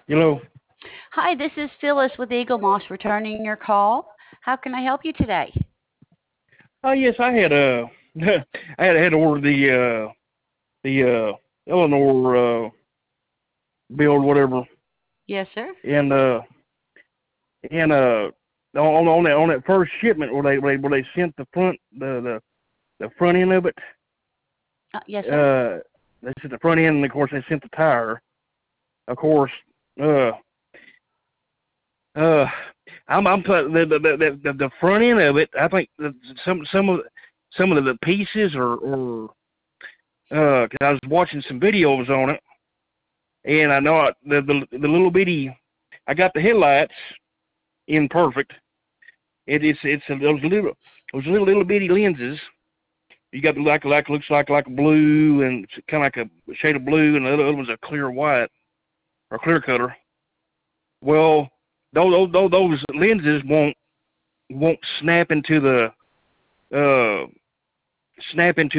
Hello. Hi, this is Phyllis with Eagle Moss returning your call. How can I help you today? Oh yes, I had I had to order the Eleanor build whatever, Yes, sir. and and on that first shipment where they sent the front end of it. Yes, sir. uh they sent the front end, and of course they sent the tire. Of course, uh uh I'm the front end of it. I think some of the pieces or 'cause I was watching some videos on it. And I know the little bitty. I got the headlights in perfect. It's those little bitty lenses. You got like looks like a blue, and it's kind of like a shade of blue, and the other one's a clear white or clear color. Well, those lenses won't uh snap into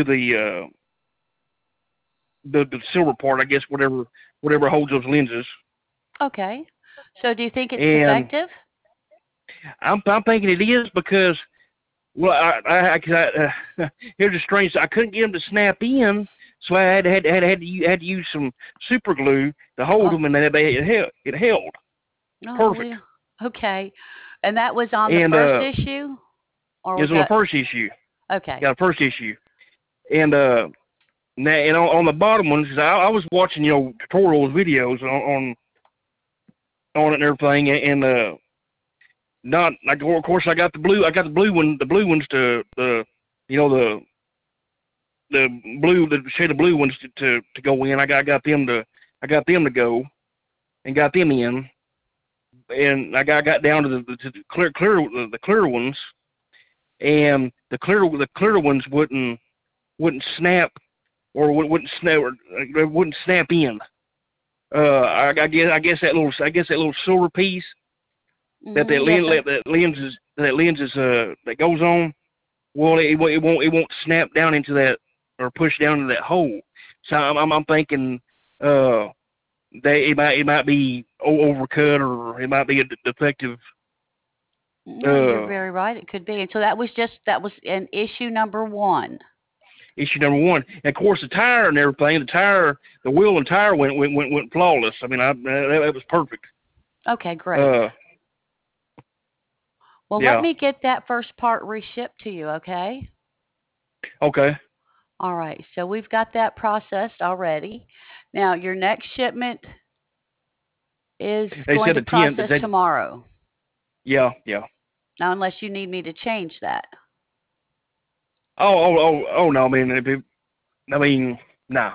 the silver part, I guess, whatever holds those lenses. Okay. So do you think it's And defective? I'm thinking it is because, well, here's the strange. I couldn't get them to snap in, so I had to use some super glue to hold Oh, them, and it held oh, perfect. well, okay. And that was on the And first issue, or it was was on the that first issue. okay? Yeah, the first issue. And on the bottom ones, 'cause I was watching tutorials videos on it and everything, and not like, of course, I got the blue ones to the you know the shade of blue ones to go in. I got them to go and got them in, and I got down to the clear ones, and the clear ones wouldn't snap, or wouldn't snap in. I guess that little silver piece Yes, sir. that lenses that goes on. Well, it won't snap down into that, or push down into that hole. So I'm thinking uh it might be overcut, or it might be a defective No, you're uh very right. It could be. And so that was an issue number one. issue number one. And of course, the tire and everything, the wheel and tire went flawless. I mean, that was perfect. Okay, great. Uh, Well, let yeah. me get that first part reshipped to you, okay? Okay. All right. So we've got that processed already. Now, your next shipment is They going said to the 10th. process tomorrow. Yeah, yeah. Now, unless you need me to change that. Oh no. I mean, I mean, nah.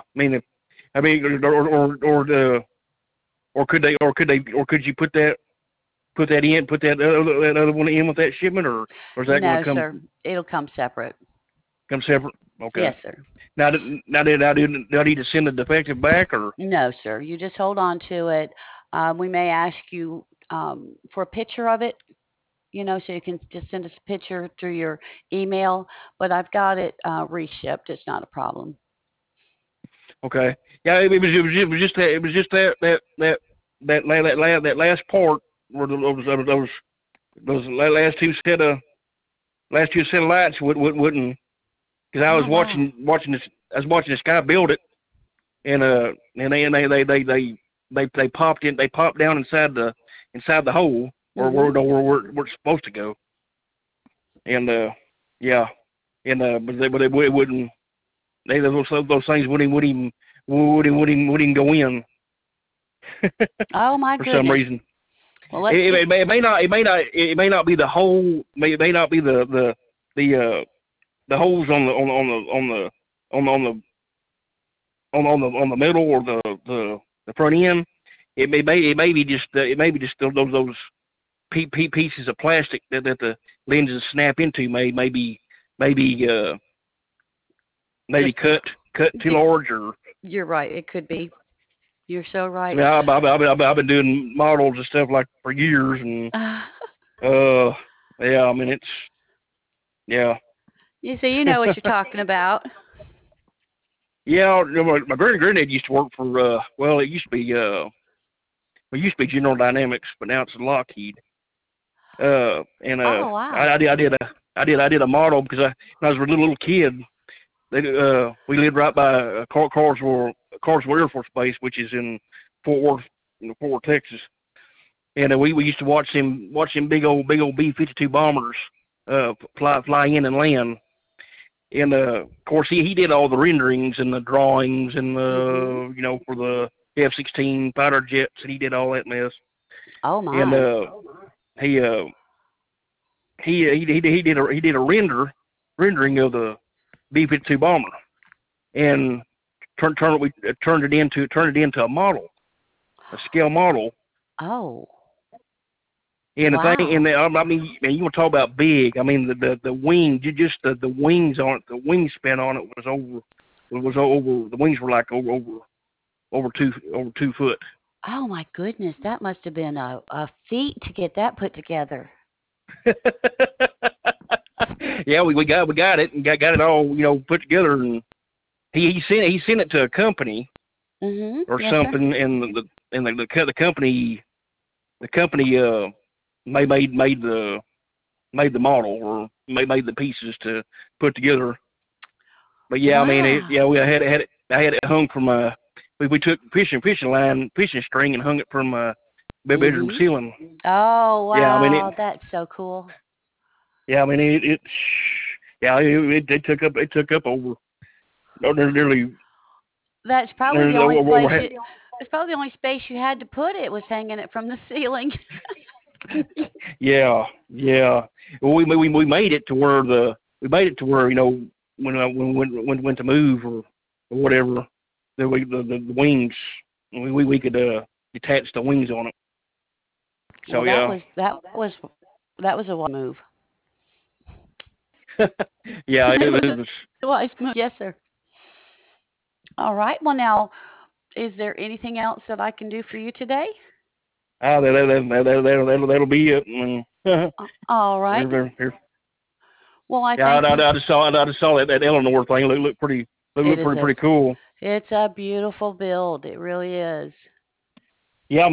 Or could you put that other one in with that shipment, or is that going No, to come sir. It'll come separate. come separate? Okay. Yes, sir. Now, do I need to send the defective back, or? No, sir. You just hold on to it. We may ask you for a picture of it, so you can just send us a picture through your email. But I've got it reshipped. It's not a problem. Okay. Yeah, it was just that last part, where those last two set of lights wouldn't, because I was Oh, wow. watching this guy build it, and they popped down inside the hole, or Mhm. where it's supposed to go. And yeah. And but they wouldn't, those things wouldn't even go in Oh, my for some goodness. reason. Well, let's It, get. it, may, it may not be the hole. It may not be the holes on the middle, or the front end. It may be just those pieces of plastic that the lenses snap into. Maybe maybe Just. cut too large, or. You're right. It could be. You're so right. Yeah, I've been doing models and stuff like for years, and uh, yeah, I mean, it's, yeah. You see, you know what you're talking about. Yeah, my granddad used to work for, well, it used to be It used to be General Dynamics, but now it's Lockheed. And Oh, wow. I did a model because when I was a little kid, we lived right by Carswell Air Force Base, which is in Fort Worth, Texas. And we used to watch them big old B-52 bombers fly in and land. And of course he did all the renderings and the drawings and Mhm. for the F-16 fighter jets, and he did all that mess. Oh And my. he he did a rendering of the B-52 bomber, and turned it into a model, a scale model. Oh. And the thing, Wow. I mean, man, you want to talk about big? I mean, the wing, just the wings on it, the wingspan on it was over. The wings were like over 2 foot. Oh my goodness, that must have been a feat to get that put together. Yeah, we got it and got it all put together, and he sent it to a company Mhm. or Yes, sir. something, and the company made the model, or made the pieces to put together. But yeah, I mean, Wow. we I had it hung from we took fishing string and hung it from bedroom Mhm. ceiling. Oh, Yeah, I mean wow, that's so cool. it yeah, it took up over nearly That's probably the nearly only over place you it's probably the only space you had to put it was hanging it from the ceiling. yeah, yeah. Well, we made it to where when we went to move or whatever, the wings, we could detach the wings on it. Well, So yeah. that was a wise move. Yeah, It was it a was. wise move. Yes, sir. All right. Well, now, is there anything else that I can do for you today? That'll be it. All right. Here. Well, I Yeah, thank you. I just saw that Eleanor thing. Look pretty. It Look is pretty cool. it's a beautiful build. It really is. Yeah,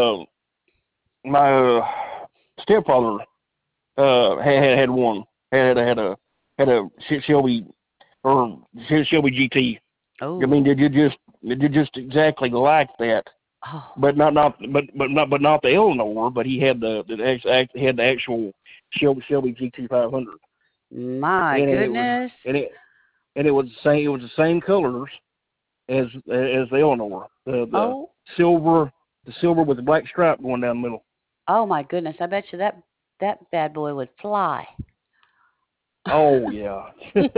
my stepfather had one. Had a Shelby or Shelby GT. I Oh. mean, did you just exactly like that, Oh. but not the Eleanor, but he had he had the actual Shelby GT 500, My and goodness. it was the same. It was the same colors as the Eleanor, Oh. silver, the silver with the black stripe going down the middle. Oh my goodness. I bet you that bad boy would fly. Oh yeah,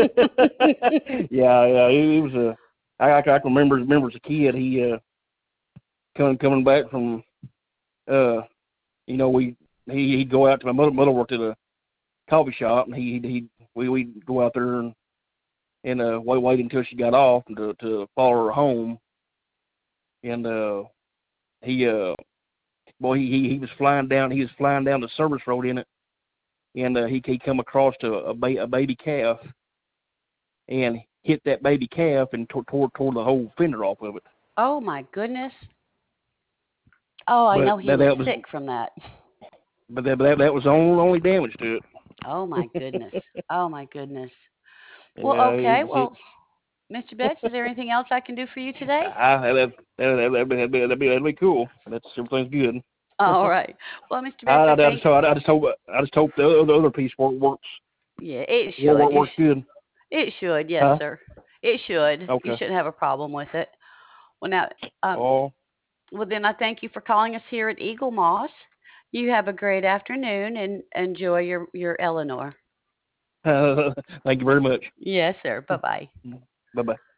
yeah. It was a. I can remember as a kid. He coming back from uh we he'd go out to my mother worked at a coffee shop, and we'd go out there and wait until she got off and to follow her home, and he he was flying down the service road in it, and he come across to a baby calf and hit that baby calf and tore the whole fender off of it. Oh my goodness. Oh, I But know he was sick from that. that was the only damage to it. Oh my goodness. Oh my goodness. Well, Yeah, okay. Well, Mr. Betts, is there anything else I can do for you today? That'd be cool. That's everything's good. All right. Well, Mr. Betts, I think I just hope the other piece yeah, it should. works good. It should. Yes, Huh? sir. It should. You Okay. shouldn't have a problem with it. Well, now, um, Oh, well then I thank you for calling us here at Eagle Moss. You have a great afternoon and enjoy your Eleanor. thank you very much. Yes, sir. Bye bye. Bye bye.